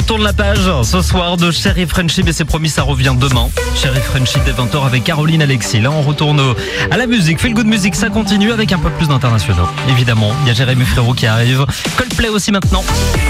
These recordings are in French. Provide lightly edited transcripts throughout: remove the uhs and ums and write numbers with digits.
tourne la page ce soir de Chérie Friendship et c'est promis, ça revient demain. Chérie Friendship dès 20h avec Caroline Alexis. Là, on retourne à la musique. Feel Good Music, ça continue avec un peu plus d'internationaux. Évidemment, il y a Jérémy Frérot qui arrive. Coldplay aussi maintenant.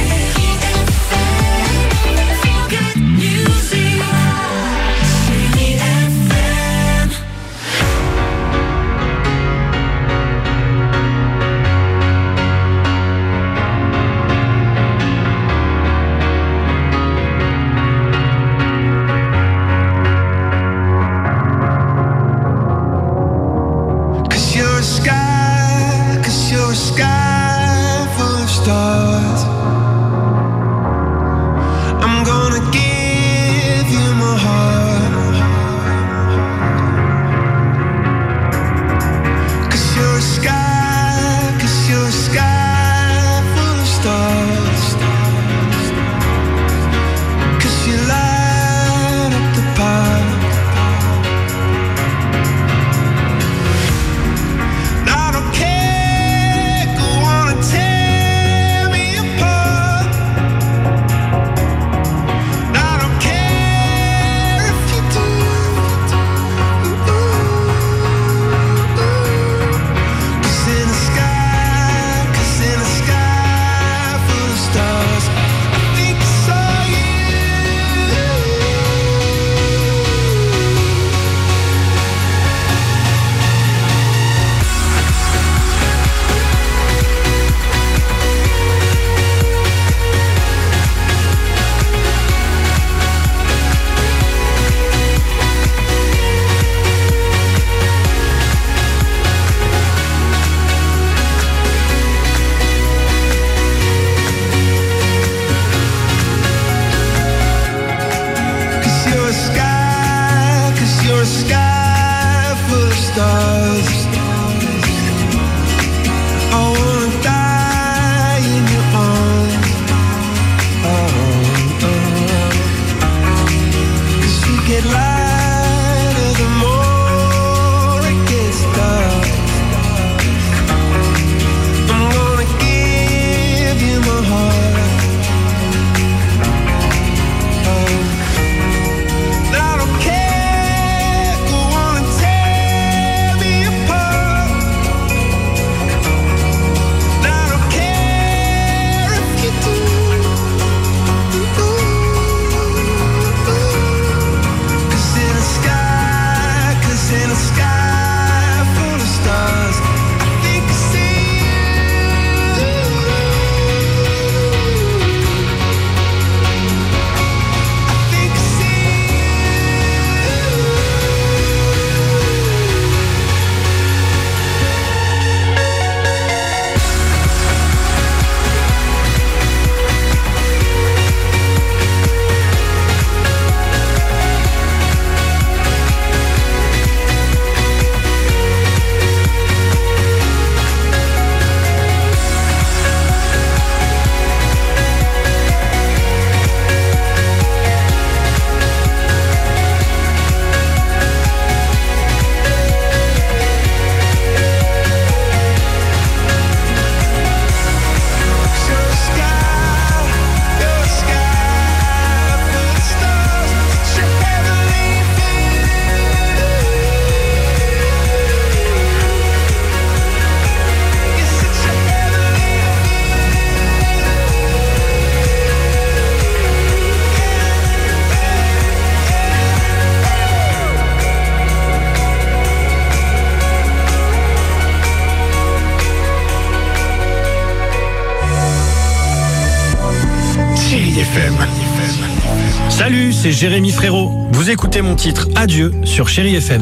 Salut, c'est Jérémy Frérot. Vous écoutez mon titre Adieu sur Chérie FM.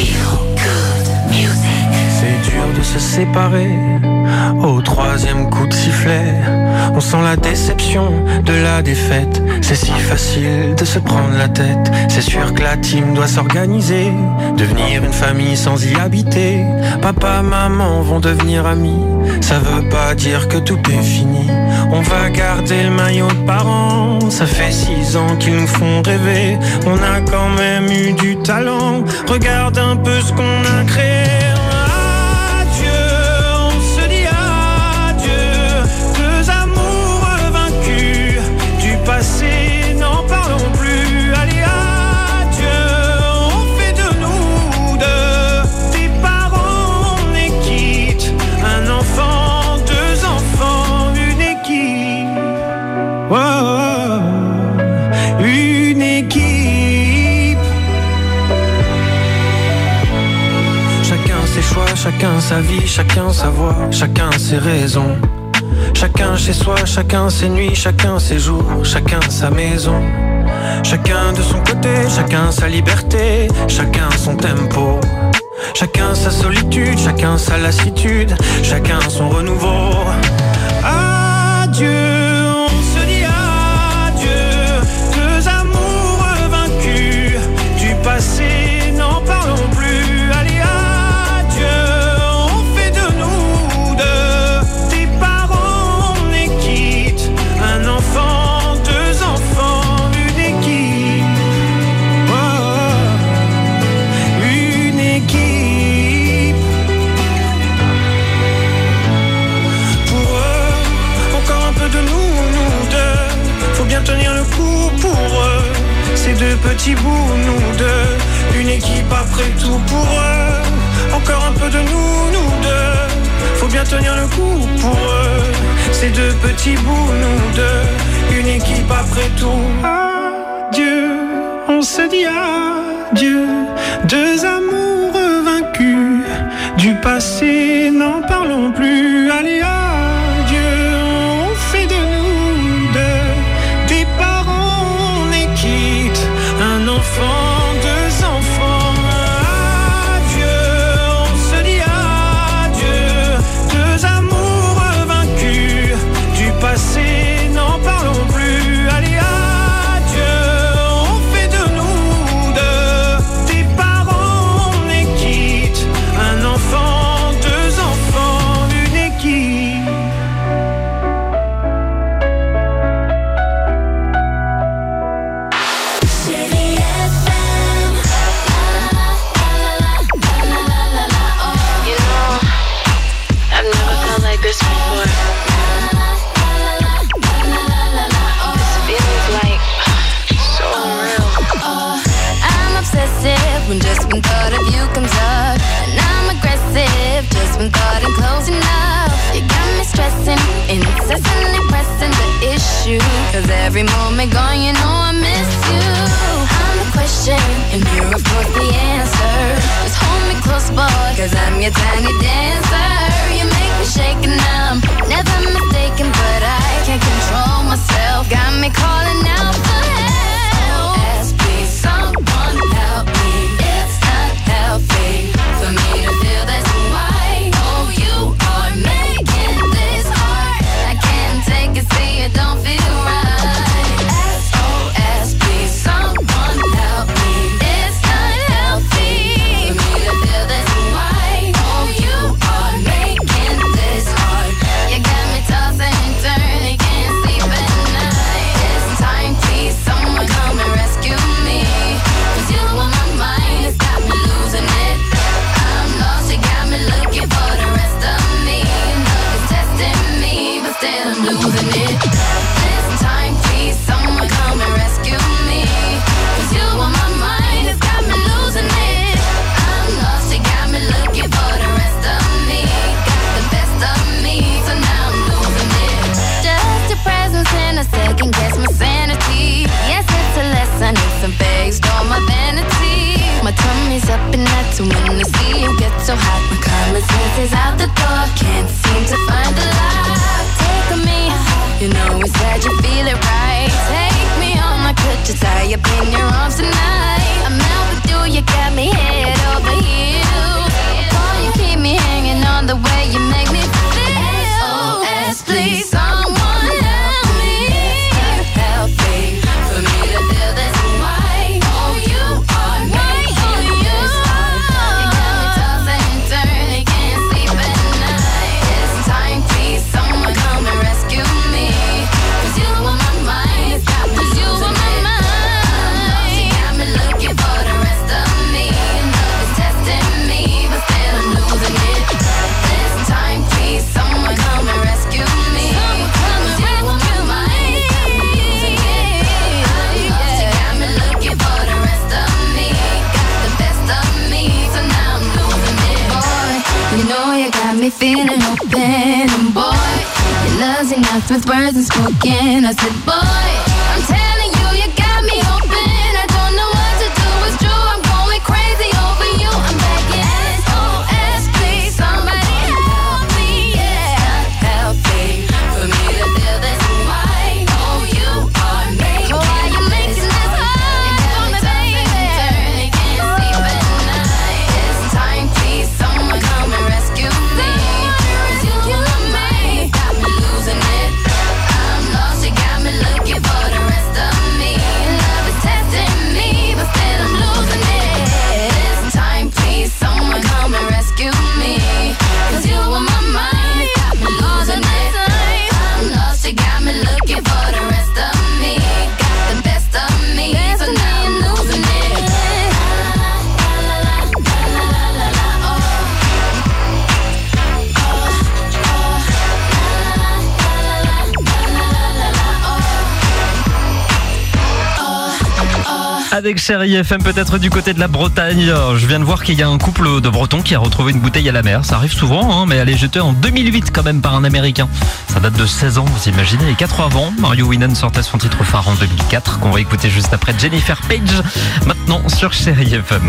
C'est dur de se séparer au troisième coup de sifflet. On sent la déception de la défaite. C'est si facile de se prendre la tête. C'est sûr que la team doit s'organiser, devenir une famille sans y habiter. Papa, maman vont devenir amis. Ça veut pas dire que tout est fini. On va garder le maillot de parents. Ça fait 6 ans qu'ils nous font rêver. On a quand même eu du talent. Regarde un peu ce qu'on a créé. Passé sa vie, chacun sa voix, chacun ses raisons. Chacun chez soi, chacun ses nuits, chacun ses jours, chacun sa maison. Chacun de son côté, chacun sa liberté, chacun son tempo. Chacun sa solitude, chacun sa lassitude, chacun son renouveau. Adieu, on se dit adieu. Deux amours vaincus, du passé n'en parlons plus. Allez, adieu, on fait de nous deux des parents, on est quitte. Un enfant, deux enfants, une équipe. Oh, une équipe. Pour eux, encore un peu de nous deux. Faut bien tenir le coup pour eux. Ces deux petits bouts, nous deux. Une équipe après tout pour eux. Encore un peu de nous deux. Faut bien tenir le coup pour eux. Ces deux petits bouts, nous deux. Une équipe après tout. Adieu, on se dit adieu. Deux amours vaincus. Du passé, n'en parlons plus. Allez, adieu, on fait de nous deux des parents, on est quitte. Un enfant, deux enfants. Adieu, on se dit adieu. Deux amours vaincus. Du passé, n'en parlons plus. Allez, adieu, on fait de nous deux des parents, on est quitte. Un enfant, deux enfants, une équipe. You know, I've never felt like this before. This feels like so real. I'm obsessive when just one thought of you comes up. And I'm aggressive just when thought in close enough. You got me stressing, incessantly pressing the issue. Cause every moment gone, you know I miss you. I'm the question, and you're of course the answer. Just hold me close, boy, cause I'm your tiny dancer. You make me shake and I'm never mistaken, but I can't control myself. Got me calling out for help. SOS, please, someone help me. It's not healthy for me to feel this way. Oh, you are making this hard. I can't take it, see it don't feel right. SOS, please, someone help me. It's not healthy for me to feel this way. Oh, you are making this hard. You got me tossing and turning, can't sleep at night. This time, please, someone come and rescue me. Cause you on my mind, it's got me losing it. I'm lost, you got me looking for the rest of me. Love is testing me, but still I'm losing it. This time, please, someone come and rescue me. Cause you on my mind, it's got me losing it. I'm lost, you got me looking for the rest of me. Got the best of me, so now I'm losing it. Just your presence and a second guess my sanity. Yes, it's a lesson, it's some fake, stole my vanity. My tummy's up and that's when I see you get so hot. My common sense is out the door, can't seem to find the lock. Take me, you know it's sad you feel it right. Take me home, I could just tie up in your arms tonight. I'm out with you, you got me head over heels. Oh, you keep me hanging on the way you make me feel. SOS, please, someone help me. It's not healthy for me to feel this way. Oh, you are making this hard. You got me tossing and turning, can't sleep at night. This time, please, someone come and rescue me. Cause you on my mind, it's got me losing it. You got me looking for the rest of me. Love is testing me, but still I'm losing it. This time, please, someone come and rescue me. Cause you on my mind, it's got me losing it. I'm lost, you got me looking for the rest of me. Got the best of me, so now I'm losing it. Boy, you know you got me feeling open. And boy, your love's enough with words unspoken. I said, boy, I'm telling you, you got me open. I don't know what to do, it's true, I'm going crazy over you. I'm begging, SOS, please, somebody Avec Chérie FM, peut-être du côté de la Bretagne. Je viens de voir qu'il y a un couple de Bretons qui a retrouvé une bouteille à la mer. Ça arrive souvent, hein, mais elle est jetée en 2008 quand même par un Américain. Ça date de 16 ans, vous imaginez. Et 4 ans avant, Mario Winans sortait son titre phare en 2004, qu'on va écouter juste après Jennifer Page. Maintenant sur Chérie FM.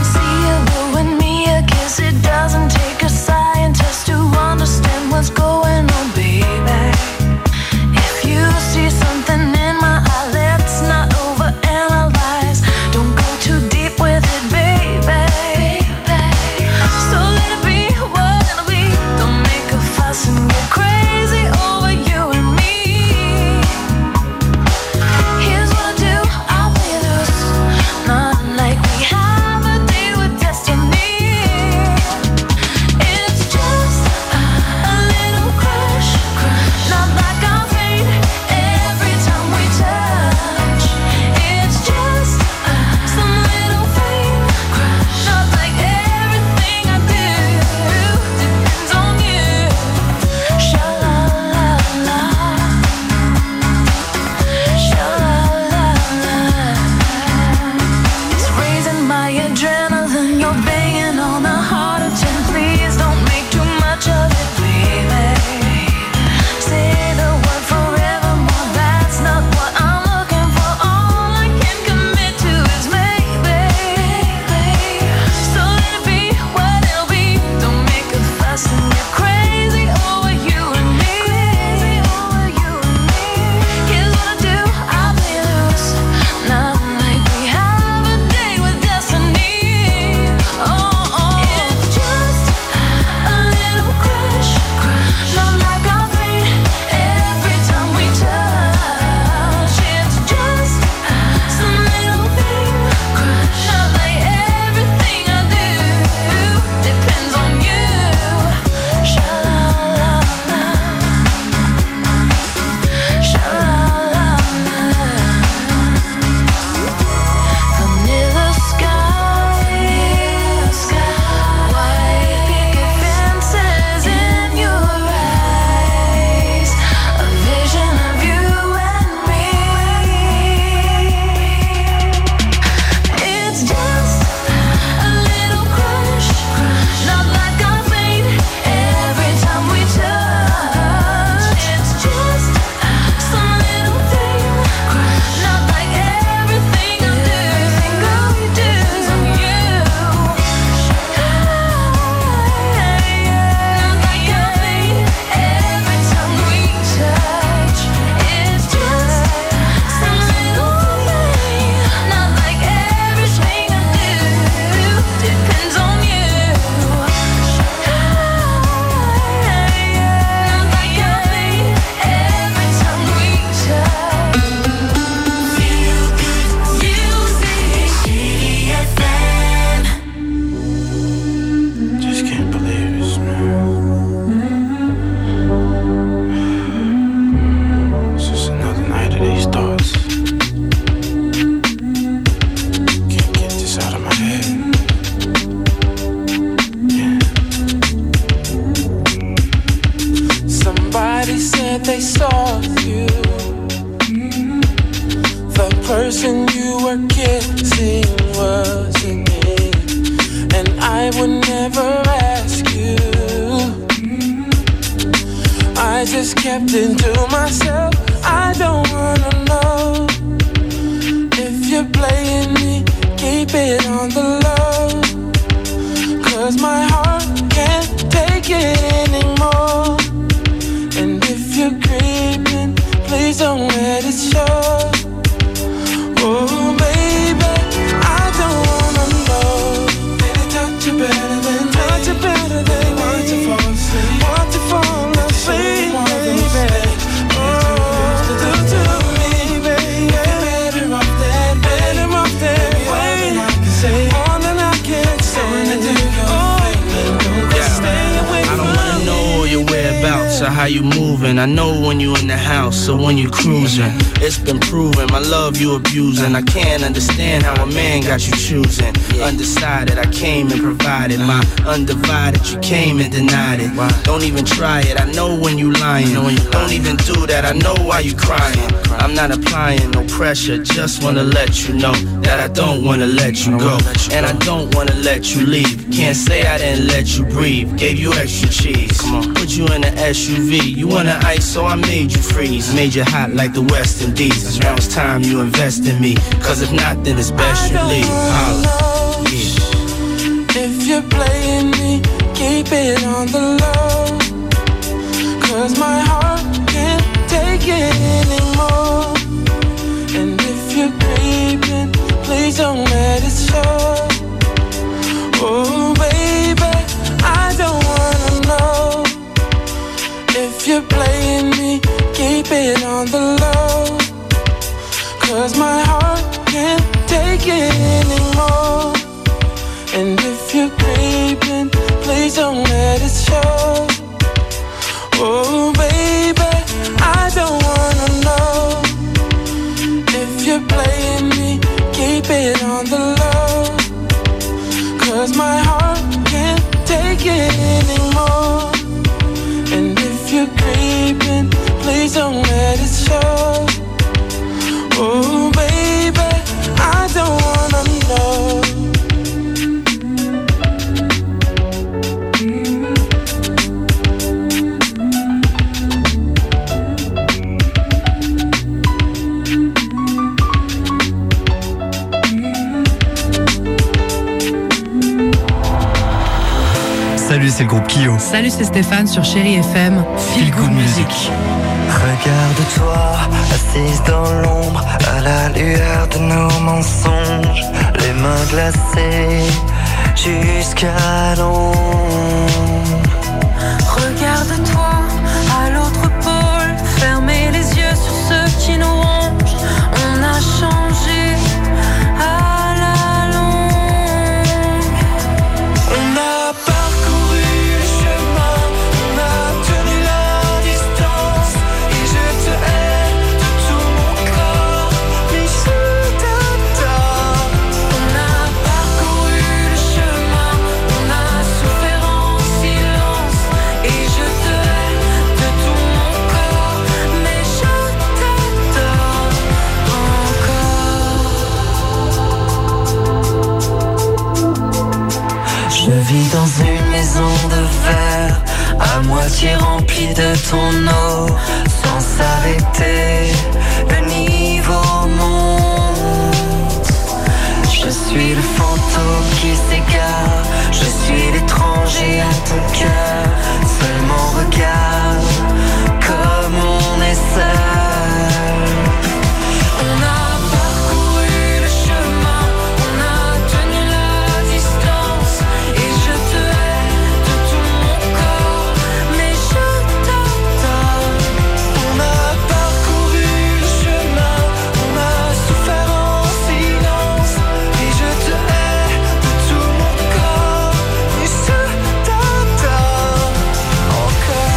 person you were kissing wasn't me, and I would never ask you. I just kept it to myself. I don't wanna know if you're playing me. Keep it on the low, 'cause my heart can't take it anymore. And if you're creeping, please don't let it show. Oh baby, I don't wanna know. Baby, touch you better than me. Touch you better than me. Want to fall asleep. Want to fall asleep, baby. Oh, do to me, baby. Better off that way. More than I can say. I don't wanna know all your whereabouts or how you moving. I know when you in the house or when you cruising. It's been proven, my love you abusing. I can't understand how a man got you choosing. Undecided, I came and provided. My undivided, you came and denied it. Don't even try it, I know when you lying. Don't even do that, I know why you crying. I'm not applying no pressure, just wanna let you know that I don't wanna let you go, and I don't wanna let you leave. Can't say I didn't let you breathe. Gave you extra cheese, come on, put you in an SUV. You wanna ice, so I made you freeze. Made you hot like the West Indies. Now it's time you invest in me, cause if not, then it's best you leave. Holla. Yeah. If you're playing me, keep it on the low, cause my heart can't take it anymore. And if you're creeping, please don't let it show. Oh baby, I don't wanna know. If you're playing me, keep it on the low, cause my heart can't take it anymore. And if you're creeping, please don't let it show. Oh baby, I don't wanna know. If you're playing me, keep it on the low, cause my heart can't take it anymore. And if you're creeping, please don't let it show. Oh baby, I don't wanna know. Salut, c'est le groupe Kyo. Salut, c'est Stéphane sur Chérie FM. Feel Good Music. Regarde-toi, assise dans l'ombre, à la lueur de nos mensonges, les mains glacées jusqu'à l'ombre. Regarde-toi, à l'autre pôle, fermez les yeux sur ceux qui nous rongent. On a changé à la longue. On a parcouru le chemin, on a tenu la distance, et je te hais de tout mon corps, mais je t'adore. On a parcouru le chemin, on a souffert en silence, et je te hais de tout mon corps, mais je t'adore encore. Je vis dans une maison de verre, à moitié remplie de ton eau, sans s'arrêter, le niveau monte. Je suis le fantôme qui s'égare, je suis l'étranger à ton cœur. Seulement regarde comme on est seul. On a parcouru le chemin, on a tenu la distance, et je te hais de tout mon corps, mais je t'adore. On a parcouru le chemin, on a souffert en silence, et je te hais de tout mon corps, mais je t'adore encore.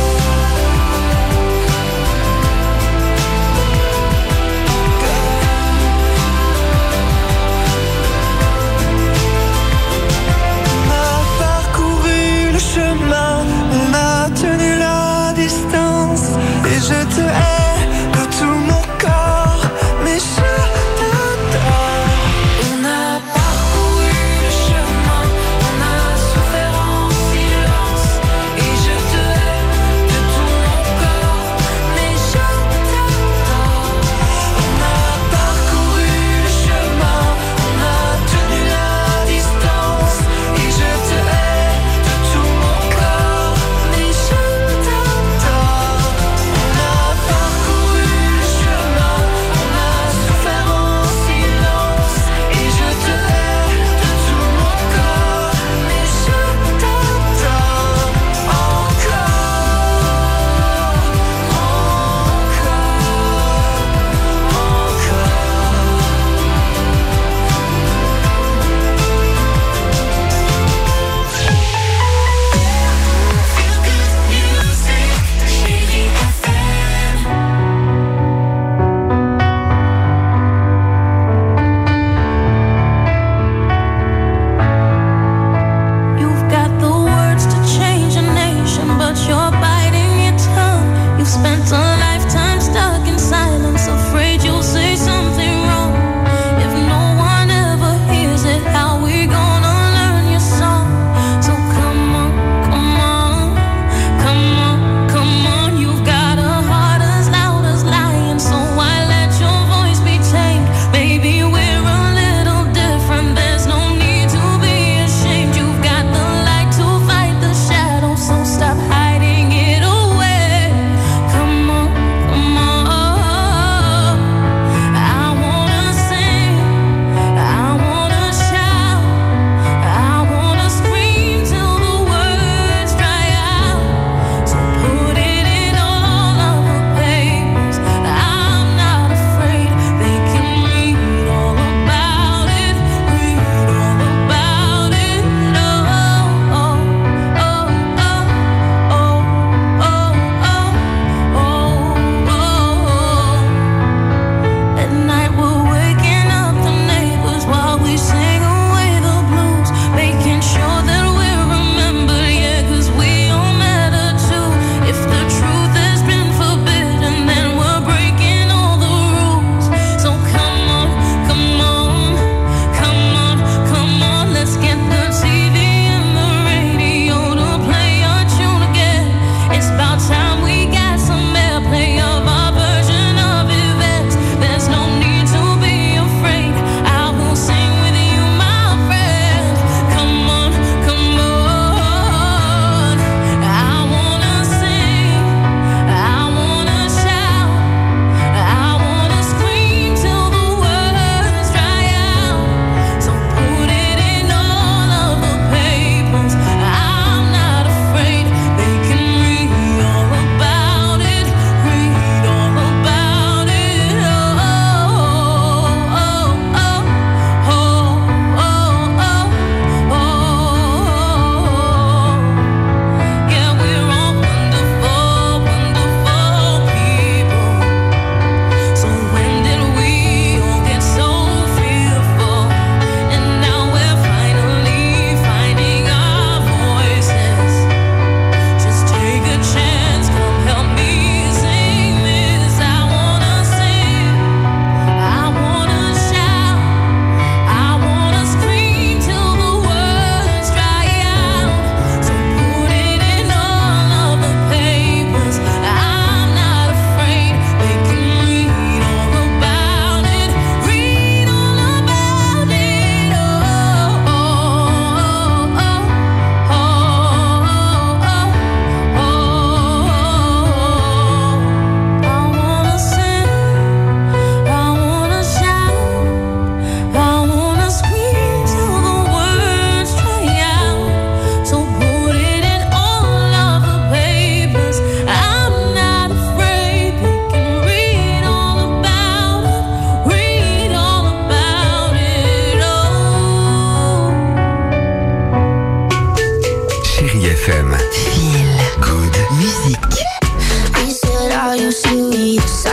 On a parcouru le chemin, on a tenu la distance, et je te hais de tout mon corps, mais je t'adore. On a parcouru le chemin, on a souffert en silence, et je te hais de tout mon corps, mais je t'adore. On a parcouru le chemin, on a tenu la distance, et je te hais de tout mon corps, mais je t'adore. On a parcouru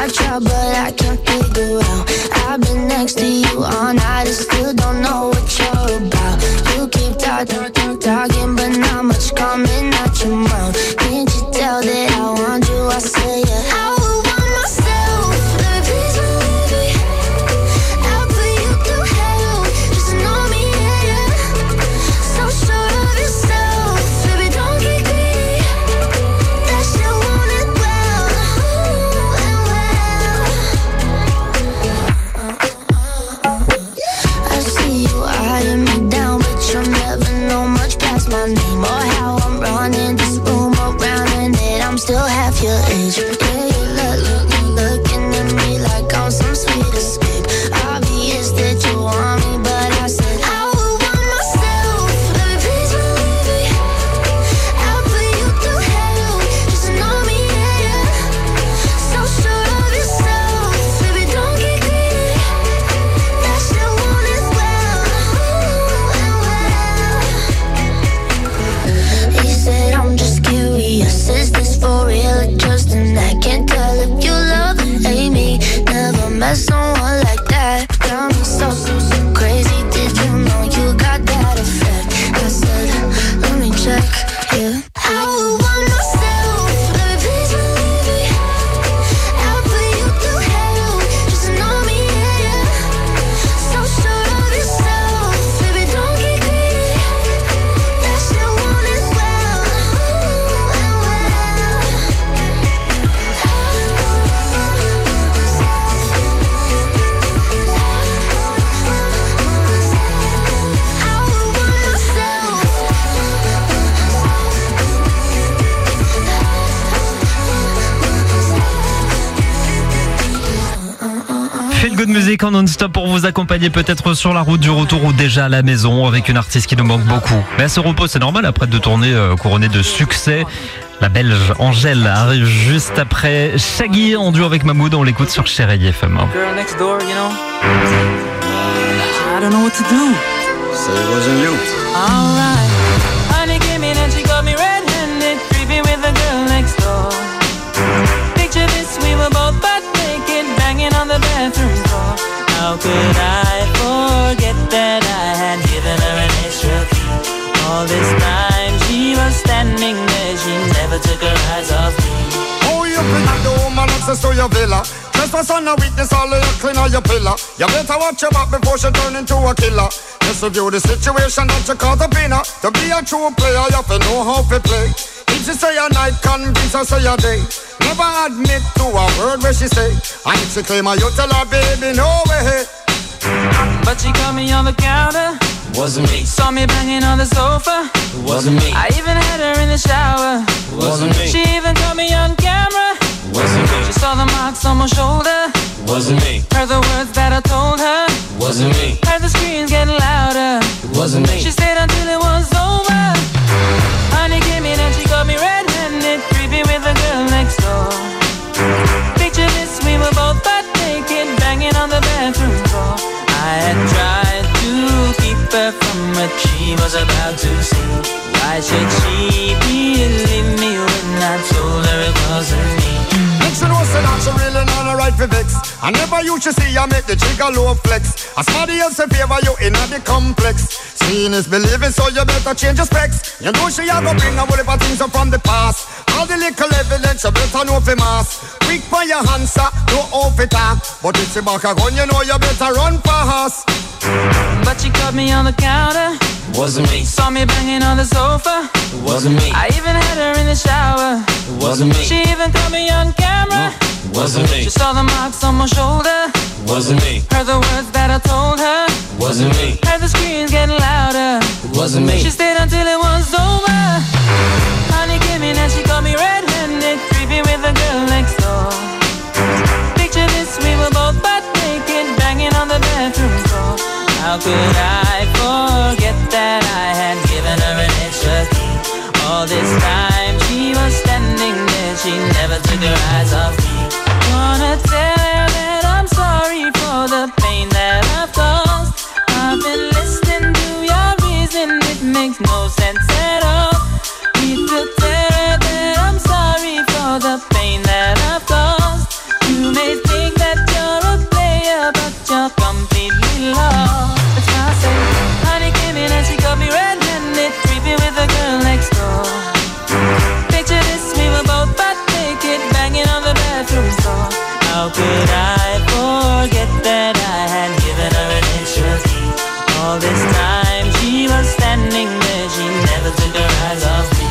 I try, but I can't figure out. I've been next to you all night and still don't know what you're about. You keep talking, but not much coming out your mouth. Can't you tell that I want you? I say yeah. I would want myself, baby, please believe me. I'll put you through hell, just to know me, yeah, yeah. So sure of yourself, baby, don't get greedy. That shit want it well, and well. I see you eyeing me down, but you'll never know much past my name or how I'm running this room around, and that I'm still half your age. Yeah, you looking at me like I'm some sweet escape. Obvious that you want me, but I said I would want myself, baby, please believe me. I'll put you through hell, just to know me, yeah, yeah. So sure of yourself, baby, don't get greedy. That shit want it well, and well. He said I'm just curious, is this for real or just an act? Can't tell if you love or hate me. Never met someone like that. Got me so crazy. Did you know you got that effect? I said, let me check, yeah. I would want myself, baby, please believe me. I'll put you through hell, just to know me, yeah, yeah. So sure of yourself, baby, don't get greedy. That shit want it well, and well. I would want myself. Feel Good Music en non-stop pour vous accompagner peut-être sur la route du retour ou déjà à la maison avec une artiste qui nous manque beaucoup. Mais elle se repose, c'est normal après 2 tournées couronnées de succès. La Belge Angèle arrive juste après Shaggy en duo avec Mahmoud. On l'écoute sur Chérie FM. Girl next door, you know. I don't know what to do. So it wasn't you. Alright. Honey came in and she got me red-handed, creepy with the girl next door. Picture this, we were both butt naked, banging on the bathroom floor. How could I forget that I had given her an extra key? All this time she was standing there, she never took her eyes off me. Oh, you bring the woman access to your villa. Trespass on a witness, all of your clean on your pillar. You better watch your back before she turn into a killer. Just review the situation that you caught up in her. To be a true player, you have to know how to play. If she say a night, convince her say a day. Never admit to a word where she say. And if she claim her, you tell her, baby, no way. But she caught me on the counter. Wasn't me. Saw me banging on the sofa. Wasn't me. I even had her in the shower. Wasn't me. She even caught me on camera. Wasn't me. She saw the marks on my shoulder. Wasn't me. Heard the words that I told her. Wasn't me. Heard the screams getting louder. Wasn't me. She stayed until it was over. Honey came in and she got me red-handed, creepy with the girl next door. Picture this, we were both butt naked, banging on the bathroom floor. I had tried to keep her from what she was about to see. Why should she believe me when I told her it wasn't me? Make she know say that she really not a right for vex. I never used to see you make the trigger low flex. As somebody else in favor you in the complex. Seeing is believing, so you better change your specs. You know she a go bring a whole heap of things up from the past. All the little evidence you better know for mass. Quick for your answer, no off it up. But if she back a gun, you know you better run fast. But she caught me on the counter. Wasn't me. Saw me banging on the sofa. Wasn't me. I even had her in the shower. Wasn't me. She even caught me on camera. Wasn't me. She saw the marks on my shoulder. Wasn't me. Heard the words that I told her. Wasn't me. Heard the screams getting louder. Wasn't me. She stayed until it was over. Honey came in and she got me red-handed, creepy with the girl next door. Picture this, we were both butt naked, banging on the bathroom floor. How could I forget that I had given her an extra key? All this time she was standing there, she never took her eyes off me. Wanna tell her that I'm sorry for the pain that I've caused. I've been listening to your reason, it makes no sense at all. Need to tell her that I'm sorry for the pain that I've caused. You made life to restore. How could I forget that I had given her an extra key? All this time she was standing there, she never took her eyes off me.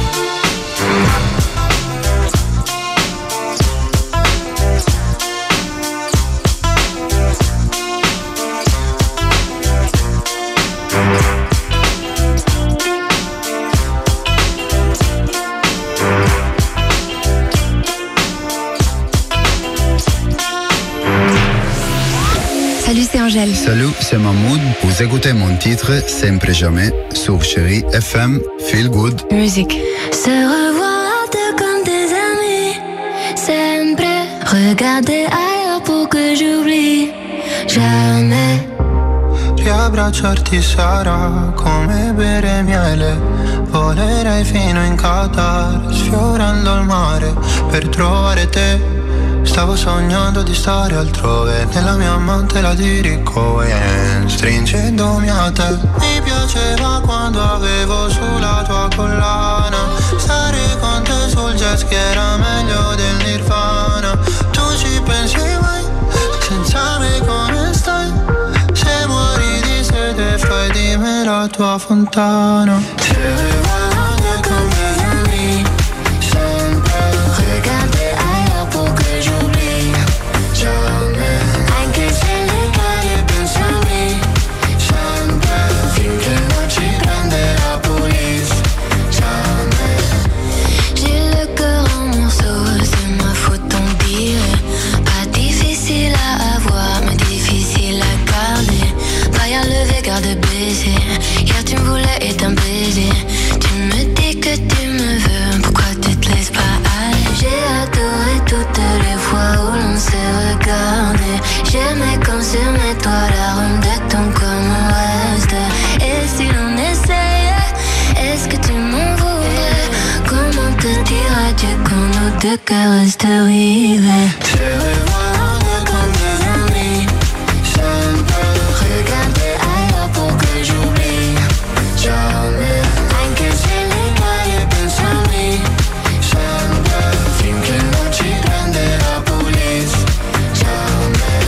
Salut, c'est Angèle. Salut, c'est Mahmoud. Vous écoutez mon titre Sempre Jamais sur Chérie FM. Feel good. Musique. Se revoir deux comme des amis. Sempre regarder ailleurs pour que j'oublie. Jamais. Riabbracciarti sarà come bere miele. Volerei fino in Qatar, sfiorando il mare per trovare te. Stavo sognando di stare altrove, nella mia mantela di Rick Owens, stringendomi a te. Mi piaceva quando avevo sulla tua collana, stare con te sul jet ski era meglio del Nirvana. Tu ci pensi mai, senza me come stai? Se muori di sete fai di me la tua fontana. Se guardi con mes amis, sempre regarder ailleurs pour que j'oublie. Jamais, anche se le cade pensami, sempre finché non ci prende la police. Jamais. J'ai le cœur en morceaux, c'est ma faute tant pis. Pas difficile à avoir, mais difficile à garder. Vaillant levé, garde baissé. Hier tu me voulais et t'un baiser. Tu me dis que tu me veux, pourquoi tu te laisses pas aller? J'ai adoré toutes les fois où l'on s'est regardé. J'aimais comme sur mes toits l'arôme de ton corps me reste. Et si l'on essayait, est-ce que tu m'en voudrais? Comment te dire adieu quand nos deux cœurs restent rivés? Se guardi con mes amis, sempre Regarder ailleurs pour que j'oublie. jamais, Anche se le cade pensami, sempre finché non ci prende la police. Jamais,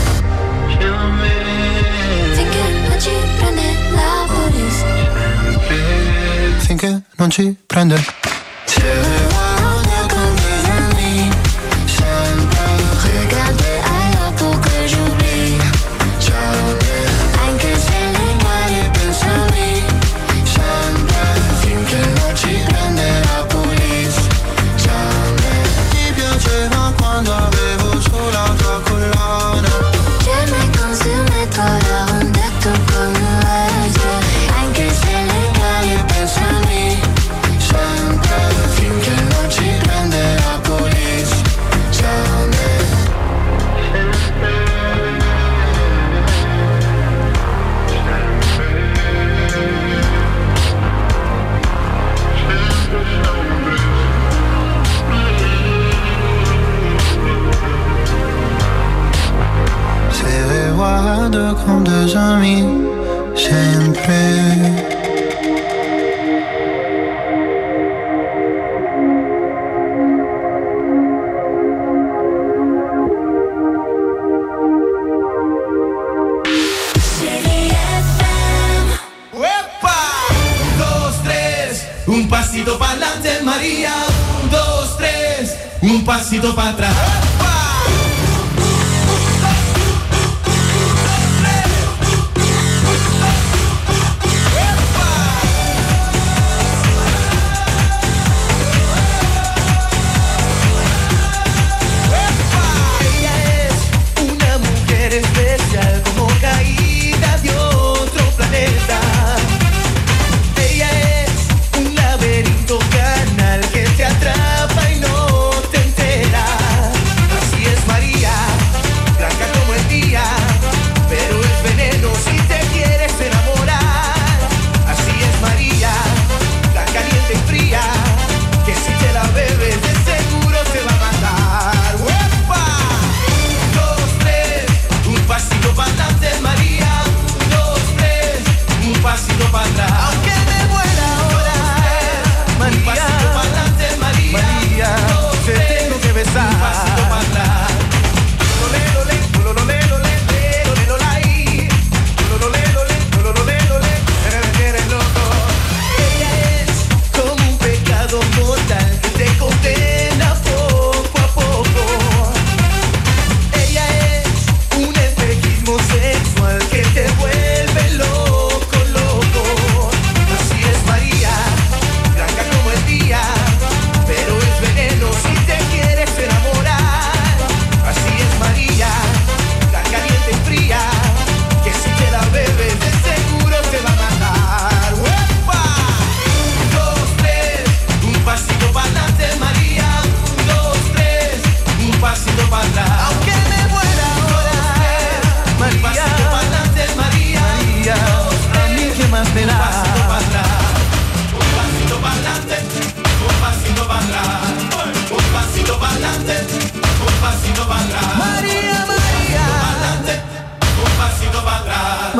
finché non ci prende la police. finché non ci prende. Se guardi con mes amis, sempre Regarder ailleurs pour que j'oublie. jamais, Anche se le cade pensami, sempre finché non ci prende la police. Jamais. Ti piaceva quando avevo sulla tua collana, j'aimais quand sur mes toits l'arôme de ton corps me reste. Anche se le cade pensami, sempre finché non ci prende la police. Jamais. Se guardo comme deux amis, sempre. Un pasito pa'lante María, 1, 2, 3, un pasito para atrás. Ella es una mujer especial como caída de otro planeta. Ella es un laberinto canal que te atrapa y no te entera.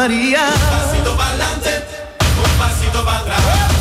María. Un pasito para adelante, un pasito para atrás.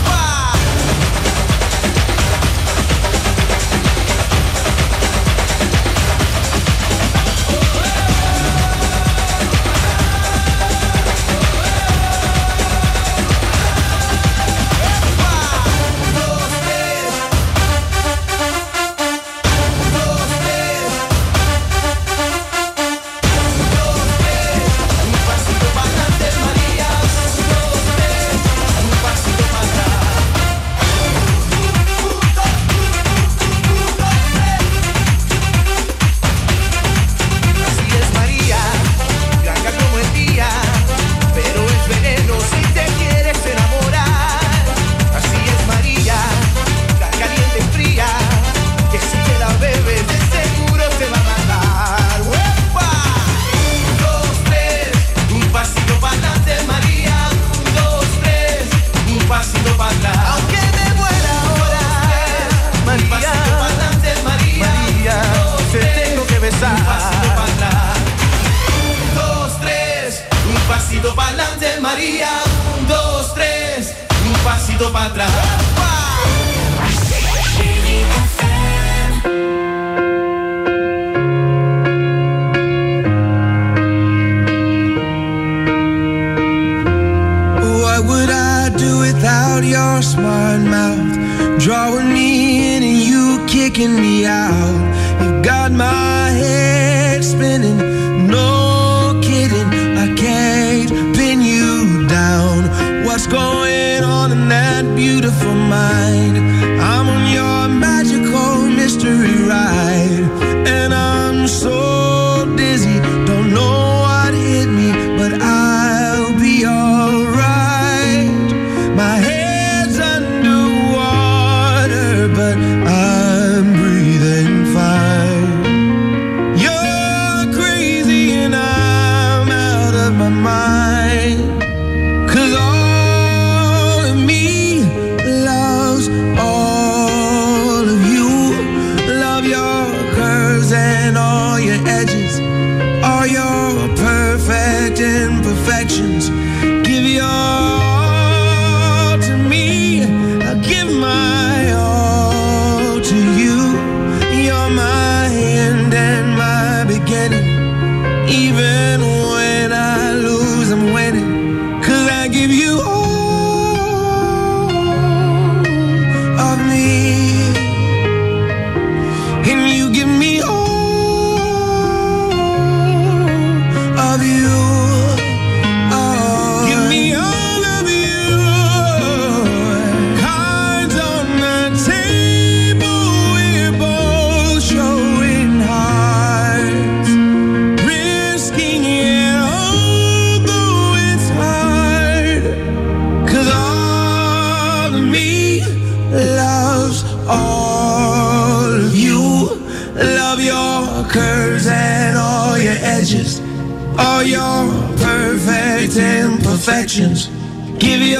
Give your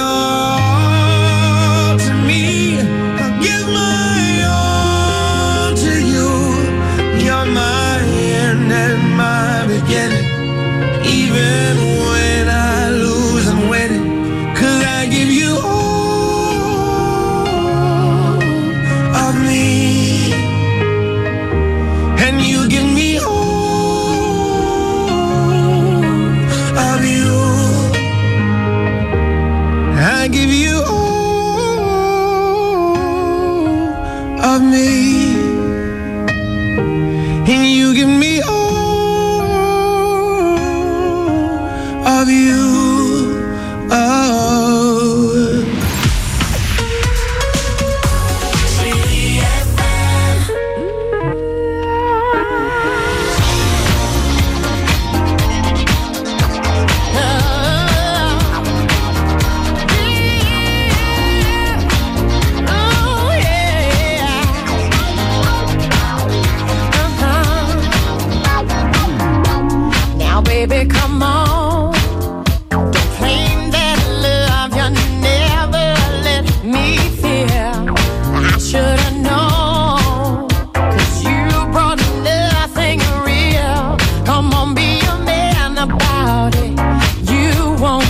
all to me. I'll give my all to you. You're my end and my beginning. Even when I lose, I'm winning. 'Cause I give you all of me. And you give me all of you. I give you all of me, and you give me all of you. Oh. Baby, come on. Don't claim that love you never let me feel. I should've known, 'cause you brought nothing real. Come on, be a man about it. You won't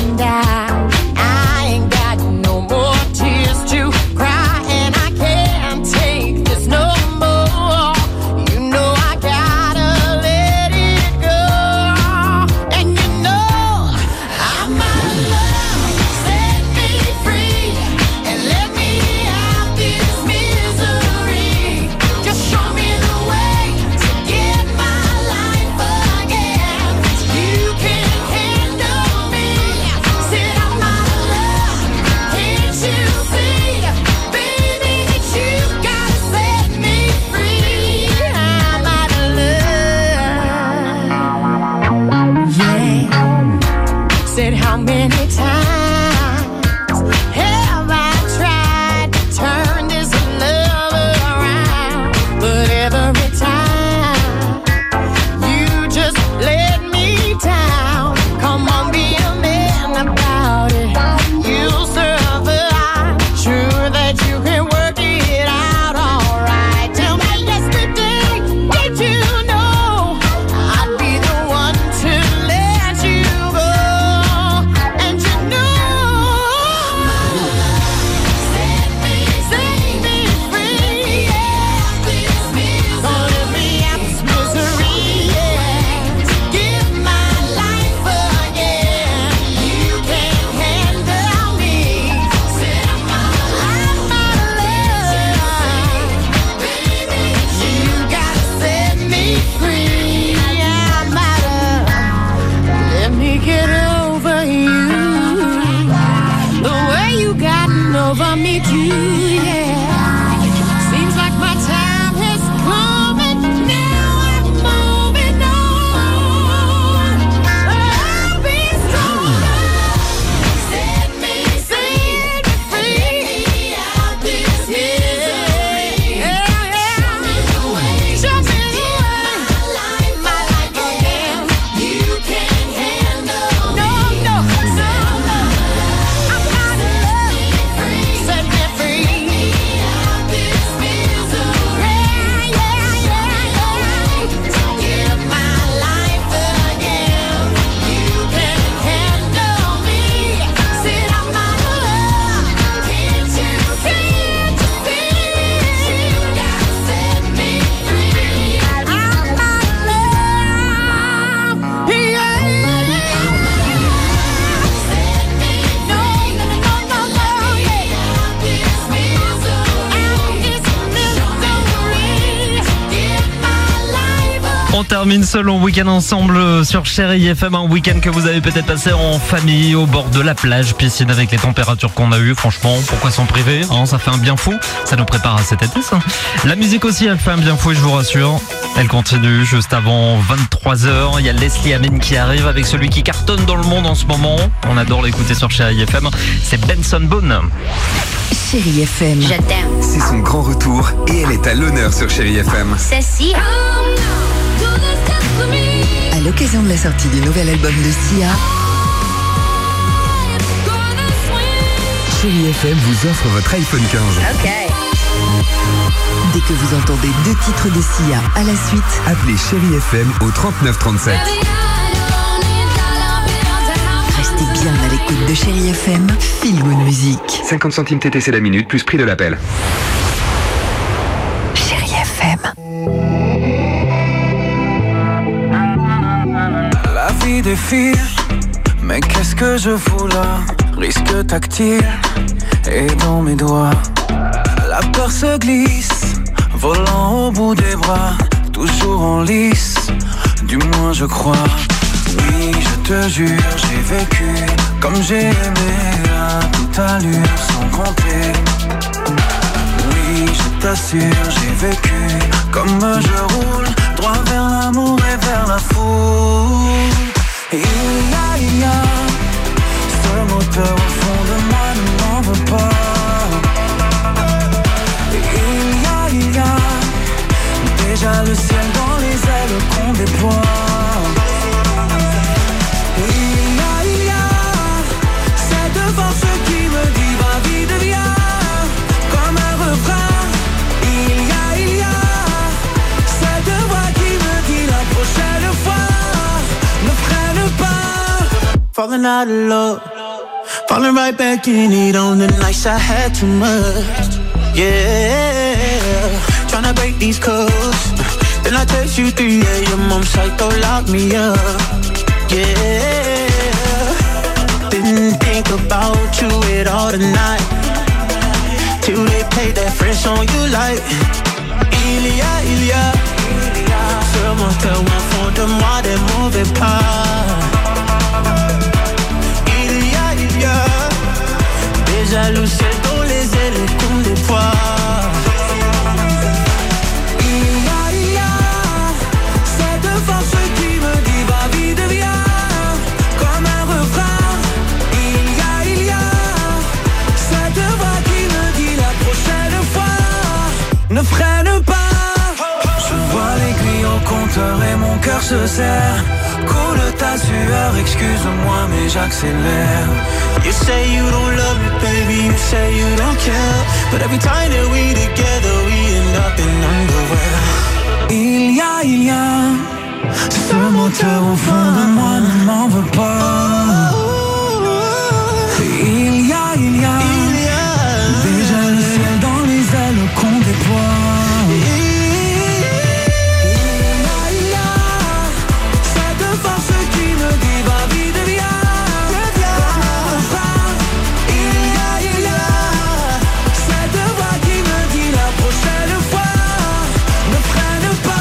How many times have I tried to turn this love around? But every time you just let me down. Come on, be a man about it. You'll survive. Sure that you can work it out alright. Tell me yesterday, did you know I'd be the one to let you go? And you know, set me free, yeah. Gonna be out this misery, yeah. Give my life again. You can't handle me. I'm out of love, baby. You gotta set me free. I'm out of. Let me get over you. The way you gotten over me too, yeah. Seems like my time has come and now I'm moving on. I'll be stronger. Set me free. Out this misery. Yeah. Show me the way. My life again. You can't handle me. No. So I'm out of love. Set me free. Out this misery. Yeah. Give my life again. You can't handle me. Said I'm out of love. Can't you see? You gotta set me free. I'm out of love. Yeah. Set me free. No. Yeah. Out this misery. Give my life On termine ce long week-end ensemble sur Chérie FM, un week-end que vous avez peut-être passé en famille, au bord de la plage, piscine avec les températures qu'on a eues. Franchement, pourquoi s'en priver, hein, ça fait un bien fou. Ça nous prépare à cet été, ça. La musique aussi, elle fait un bien fou, et je vous rassure. Elle continue juste avant 23h. Il y a Leslie Amin qui arrive avec celui qui cartonne dans le monde en ce moment. On adore l'écouter sur Chérie FM. C'est Benson Boone. Chérie FM. Je t'aime. C'est son grand retour et elle est à l'honneur sur Chérie FM. Ceci. À l'occasion de la sortie du nouvel album de Sia, Chérie FM vous offre votre iPhone 15. Ok. dès que vous entendez 2 titres de Sia à la suite, Appelez Chérie FM au 3937. Restez bien à l'écoute de Chérie FM. Feel Good Music. 50 centimes TTC la minute plus prix de l'appel. Chérie FM. La vie défile, mais qu'est-ce que je fous là? Risque tactile et dans mes doigts. La peur se glisse, volant au bout des bras, toujours en lice, du moins je crois. Oui, je te jure, j'ai vécu comme j'ai aimé, à toute allure, sans compter. Oui, je t'assure, j'ai vécu comme je roule, droit vers l'amour et vers la foule. Il y a ce moteur au fond de moi, ne m'en veux pas. Il y a déjà le ciel dans les ailes qu'on déploie. Il y a cette force qui me dit va vite viens, comme un refrain. Il y a cette voix qui me dit la prochaine fois ne freine pas. Falling out of love, falling right back in it on the nights I had too much. Yeah, tryna break these codes. Then I text you 3 a.m. I'm psycho, lock me up. Yeah, didn't think about you at all tonight, till they played that French song you like. Il y a ce moteur au fond de moi, des mauvais pas. Il y a déjà le ciel dans les ailes qu'on déploie. Il y a cette force qui me dit va vite viens, comme un refrain. cœur se serre. Coule ta sueur, excuse-moi mais j'accélère. You say you don't love me, baby, you say you don't care. But every time that we together, we end up in underwear. Il y a ce moteur au fond de moi, ne m'en veux pas. Il y a déjà le ciel dans les ailes qu'on déploie. Cette force qui me dit va vite, viens. Il y a cette voix qui me dit la prochaine fois ne freine pas.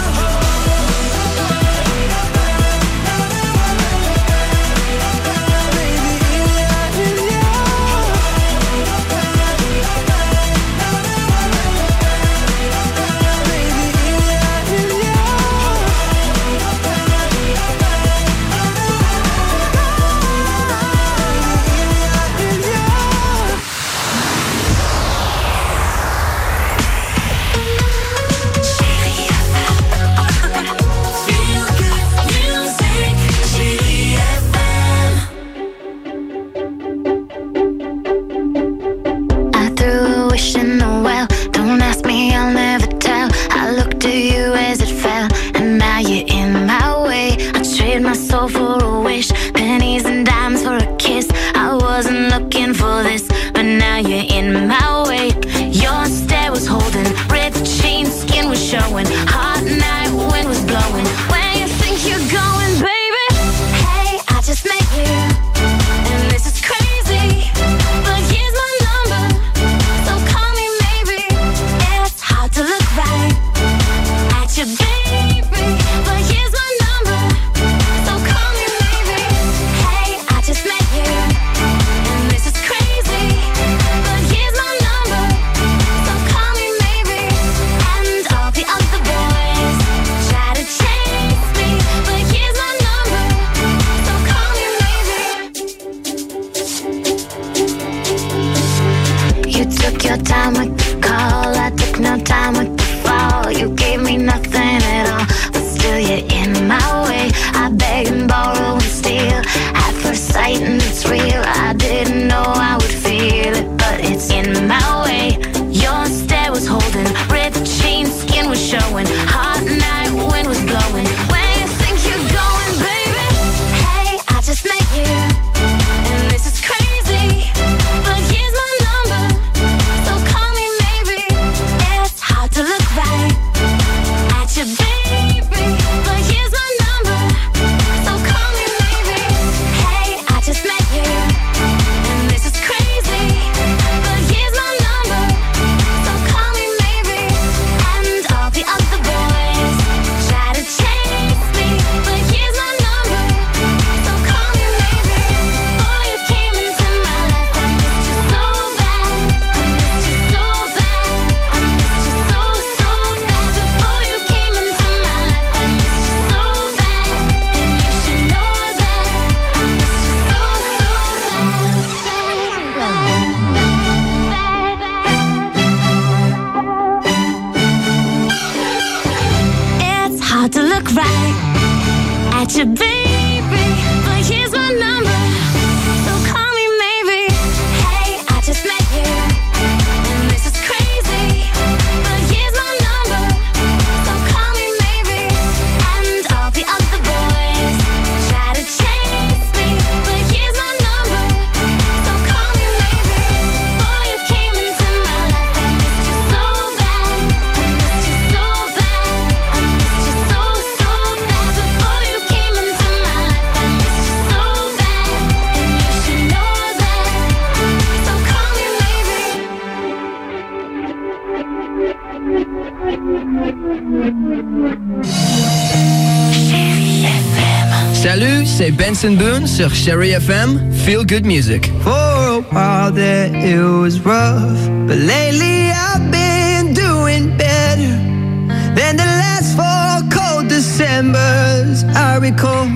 Salut, c'est Benson Boone sur Chérie FM, Feel Good Music. For a while there it was rough, but lately I've been doing better than the last 4 cold Decembers I recall.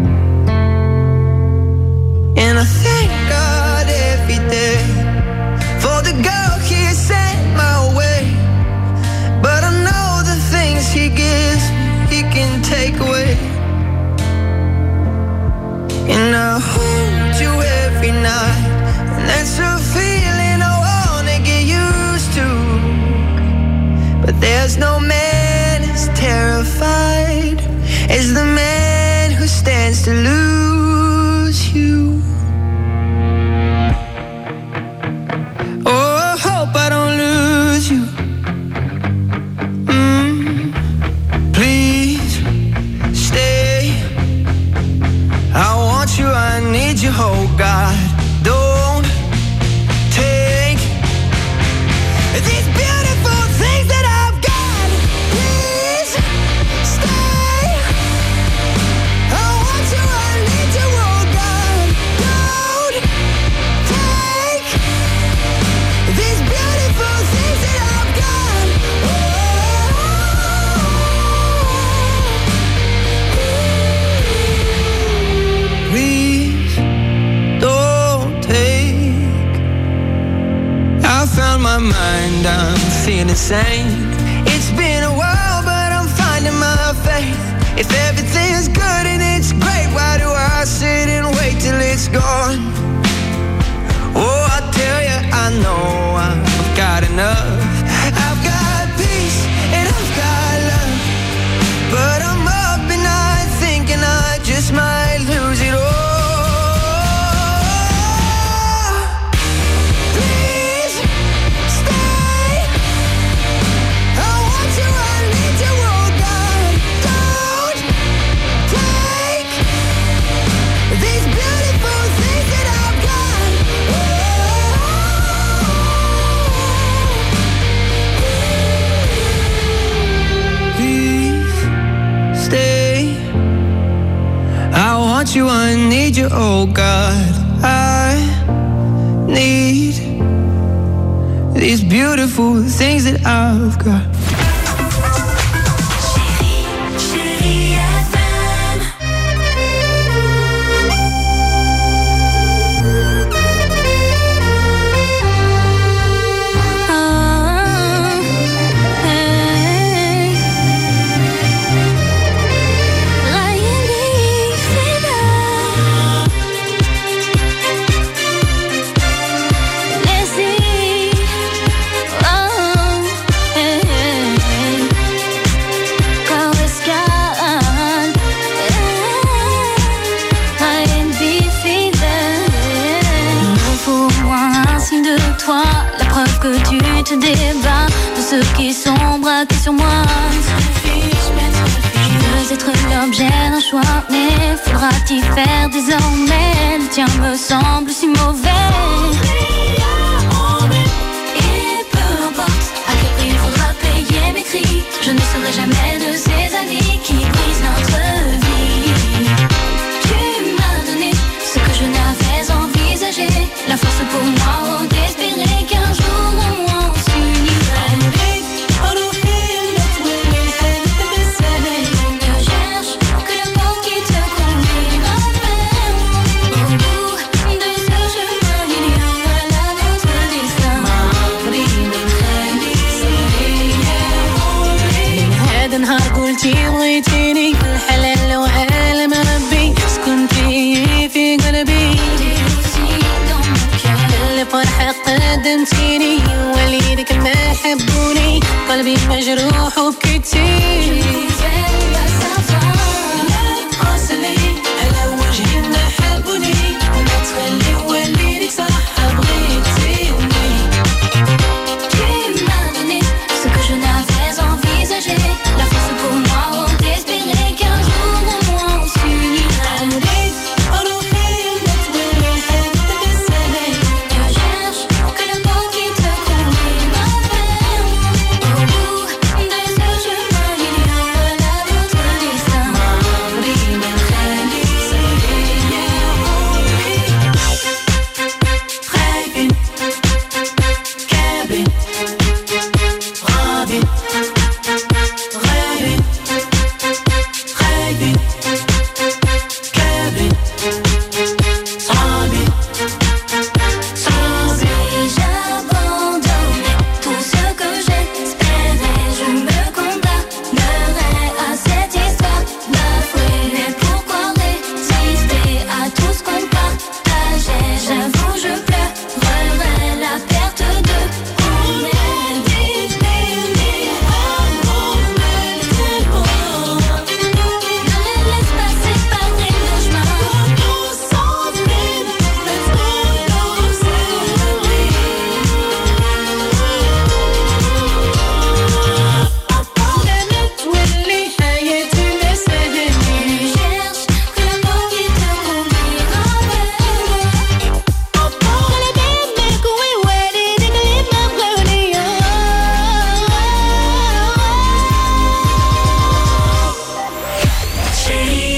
And I thank God every day for the girl He sent my way. But I know the things He gives, He can take away. feel insane. It's been a while, but I'm finding my faith. If everything's good and it's great, why do I sit and wait till it's gone? Oh, I tell you, I know I've got enough. I've got peace and I've got love, but I'm up at night thinking I just might lose it all. You, I need you, oh God, I need these beautiful things that I've got. Te débat de ceux qui sont braqués sur moi. Je veux être l'objet d'un choix, mais faudra-t-il faire désormais? Le tien me semble si mauvais. Et peu importe à quel prix il faudra payer mes cris, je ne serai jamais de ces amis qui brisent notre vie. Tu m'as donné ce que je n'avais envisagé, la force pour moi d'espérer qu'un jour on نهار قلتي بغيتيني الحلال لو عالم ربي سكنتي في قلبي الفرحة قدمتيني وليدك ما حبوني قلبي مجروح وبكيتي على وجهي ما حبوني ما تخلي وليدك صح بغيتيني. Tu m'as donné ce que je n'avais envisagé, la force pour moi d'espérer qu'un jour au moins on s'unira. Je cherche que le mot qui te convient m'appelle. Au bout de ce chemin il y aura d'autres destins. Chérie